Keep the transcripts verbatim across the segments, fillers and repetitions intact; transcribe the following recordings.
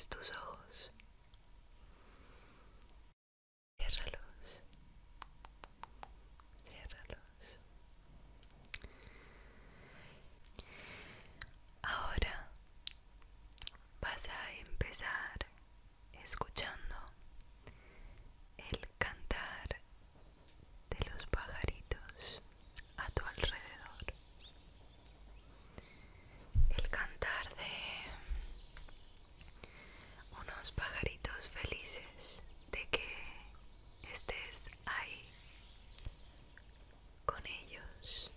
cierres tus ojos. Ciérralos. Ciérralos. Ahora vas a empezar escuchando el cantar de los pajaritos a tu alrededor. El cantar de unos pajaritos felices de que estés ahí con ellos.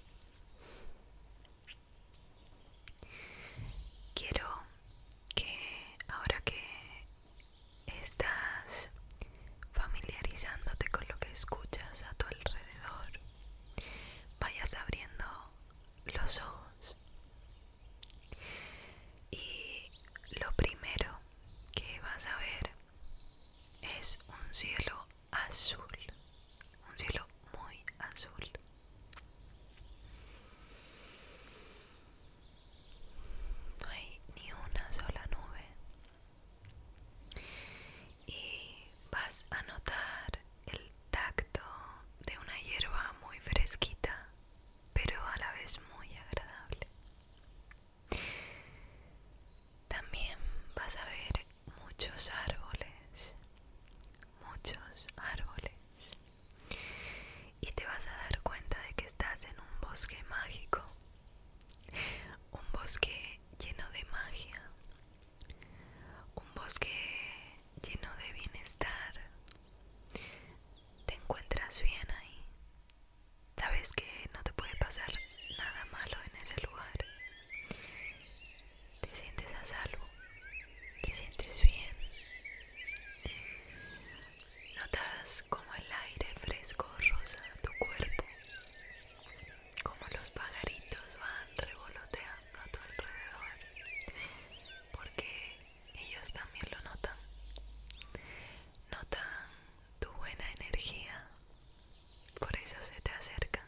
Quiero que ahora que estás familiarizándote con lo que escuchas a tu alrededor, vayas abriendo los ojos. Y lo primero que vas a ver es un cielo azul, un cielo muy azul. No hay ni una sola nube. Y vas a notar el tacto de una hierba muy fresquita, pero a la vez muy agradable. También vas a ver muchos árboles, muchos árboles. Y te vas a dar cuenta de que estás en un bosque mágico, un bosque lleno de magia, un bosque lleno de bienestar. Te encuentras bien ahí. Sabes que no te puede pasar nada malo en ese lugar. Te sientes a salvo, te sientes bien. Notas como el aire fresco roza tu cuerpo, como los pajaritos van revoloteando a tu alrededor, porque ellos también lo notan. Notan tu buena energía, por eso se te acercan.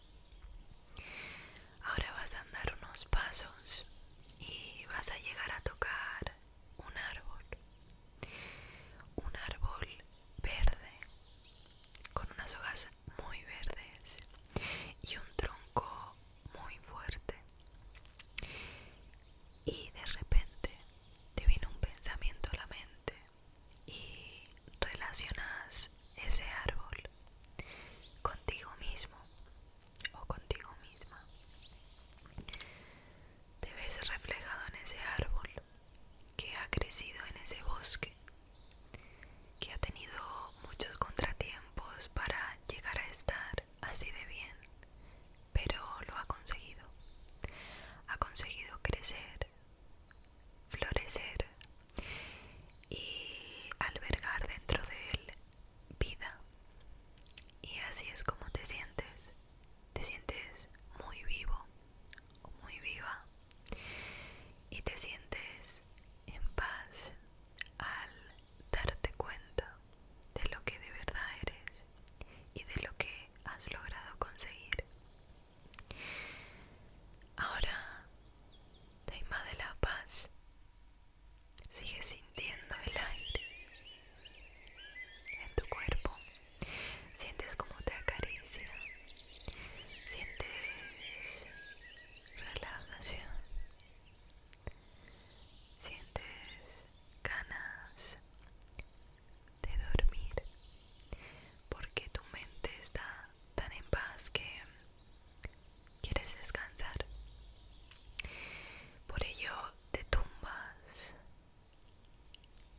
Ahora vas a andar unos pasos y vas a llegar a tocar un árbol, un árbol verde, con unas hojas muy verdes y un tronco muy fuerte. Y de repente te viene un pensamiento a la mente y relacionas ese árbol contigo mismo o contigo misma. Te ves reflejado en ese árbol que ha crecido en ese bosque, que ha tenido muchos contratiempos para llegar a estar así de bien, pero lo ha conseguido. Ha conseguido crecer, florecer y albergar dentro de él vida. Y así es como te sientes. Te sientes muy vivo o muy viva y te sientes en paz al darte cuenta de lo que de verdad eres y de lo que has logrado conseguir. Ahora te invade la paz. Sigues sintiendo el aire en tu cuerpo. Sientes como te acaricia. Sientes relajación. Sientes ganas de dormir, porque tu mente está tan en paz que quieres descansar. Por ello te tumbas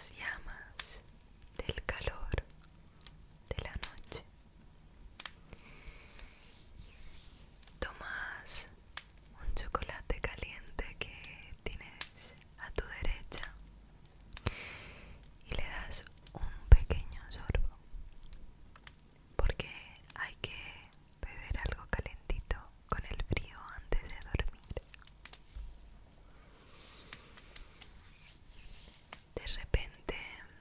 las llamas del calor de la noche. Tomas un chocolate caliente que tienes a tu derecha y le das un pequeño sorbo, porque hay que beber algo calentito con el frío antes de dormir. De repente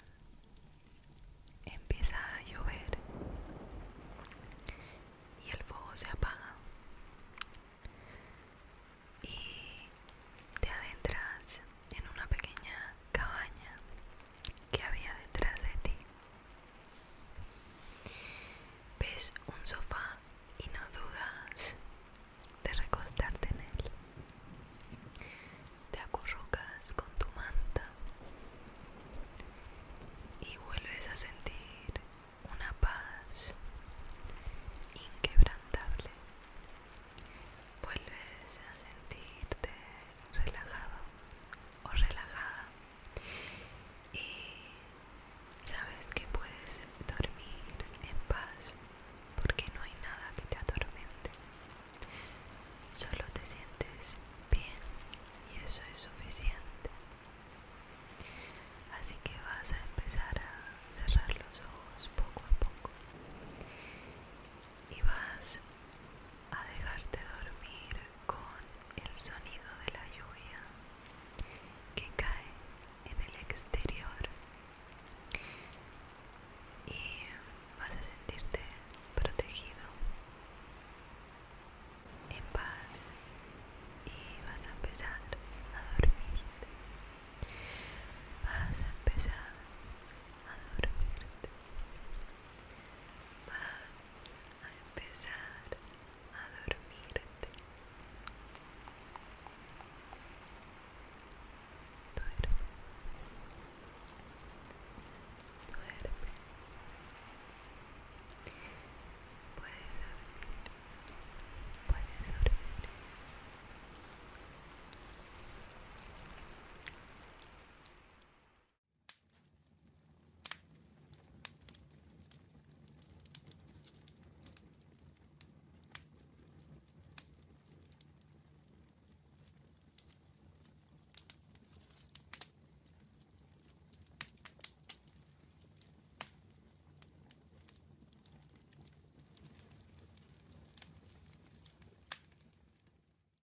empieza a llover y el fuego se apaga y te adentras en una pequeña cabaña que había detrás de ti. Ves un sofá y no dudas de recostarte en él. Te acurrucas con tu manta y vuelves a sentir una paz inquebrantable. Vuelves a sentirte relajado o relajada y sabes que puedes dormir en paz porque no hay nada que te atormente. Solo te sientes bien y eso es suficiente. Así que vas a empezar a cerrar los ojos poco a poco y vas a dejarte dormir con el sonido de la lluvia que cae en el exterior